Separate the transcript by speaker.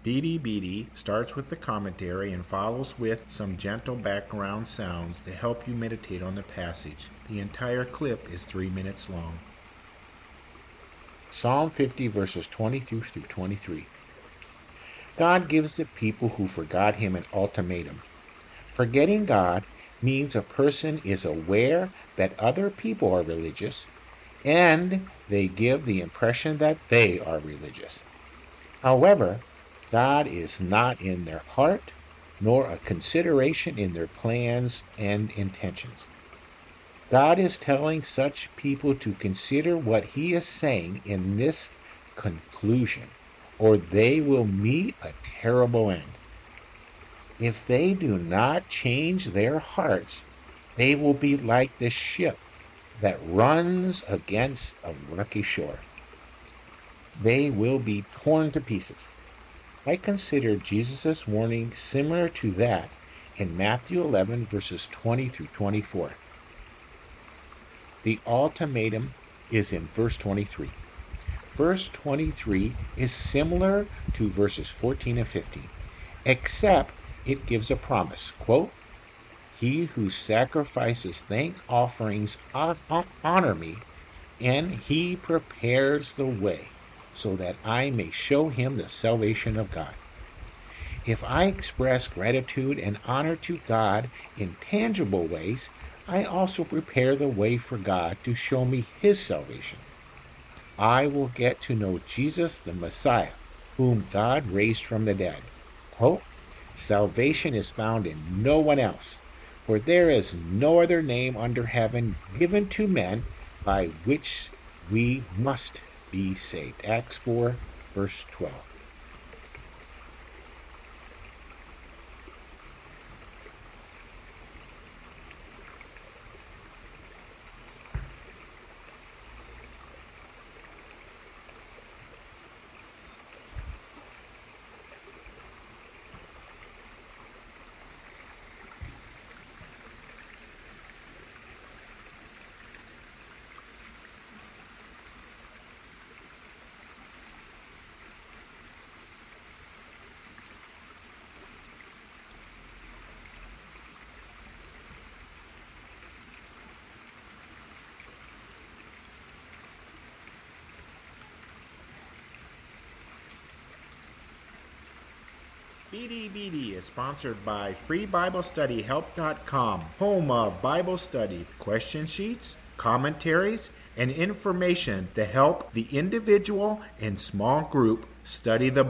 Speaker 1: Beady Beady starts with the commentary and follows with some gentle background sounds to help you meditate on the passage. The entire clip is 3 minutes long.
Speaker 2: Psalm 50 verses 22 through 23. God gives the people who forgot him an ultimatum. Forgetting God means a person is aware that other people are religious, and they give the impression that they are religious. However, God is not in their heart, nor a consideration in their plans and intentions. God is telling such people to consider what he is saying in this conclusion, or they will meet a terrible end. If they do not change their hearts, they will be like the ship that runs against a rocky shore. They will be torn to pieces. I consider Jesus' warning similar to that in Matthew 11, verses 20 through 24. The ultimatum is in verse 23. Verse 23 is similar to verses 14 and 15, except it gives a promise. Quote, "He who sacrifices thank offerings honor me, and he prepares the way so that I may show him the salvation of God." If I express gratitude and honor to God in tangible ways, I also prepare the way for God to show me his salvation. I will get to know Jesus the Messiah, whom God raised from the dead. Quote, "Salvation is found in no one else, for there is no other name under heaven given to men by which we must be saved." Acts 4, verse 12.
Speaker 1: Beady Beady is sponsored by FreeBibleStudyHelp.com, home of Bible study, question sheets, commentaries, and information to help the individual and small group study the